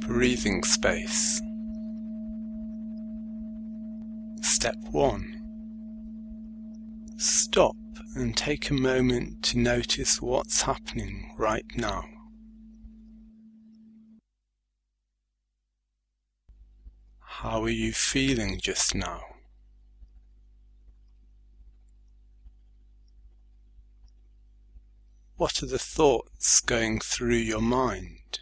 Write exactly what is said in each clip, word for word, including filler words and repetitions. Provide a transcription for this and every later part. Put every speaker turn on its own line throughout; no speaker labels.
breathing space. Step one. Stop and take a moment to notice what's happening right now. How are you feeling just now? What are the thoughts going through your mind?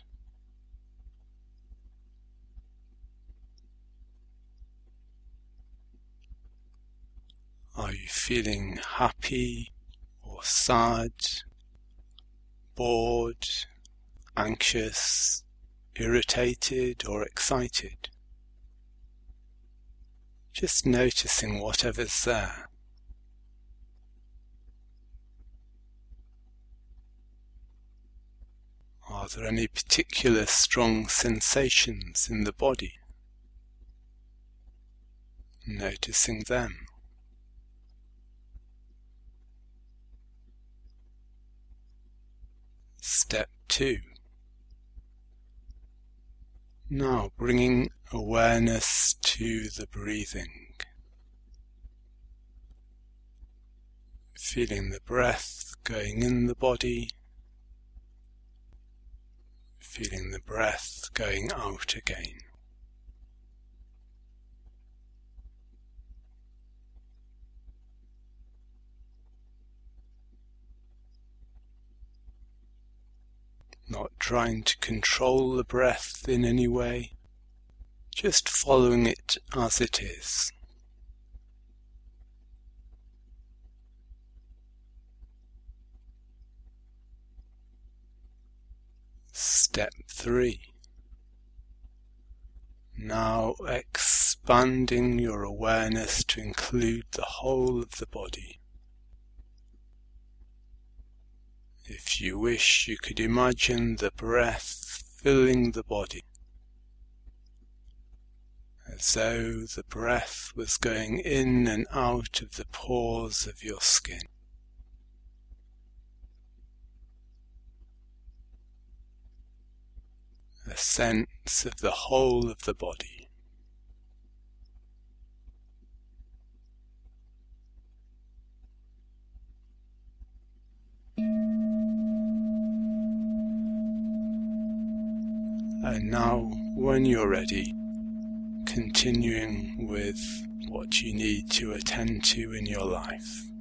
Are you feeling happy or sad, bored, anxious, irritated or excited? Just noticing whatever's there. Are there any particular strong sensations in the body? Noticing them. Step two. Now bringing awareness to the breathing. Feeling the breath going in the body. Feeling the breath going out again. Not trying to control the breath in any way, just following it as it is. Step three. Now expanding your awareness to include the whole of the body. If you wish, you could imagine the breath filling the body, as though the breath was going in and out of the pores of your skin. A sense of the whole of the body. And now, when you're ready, continuing with what you need to attend to in your life.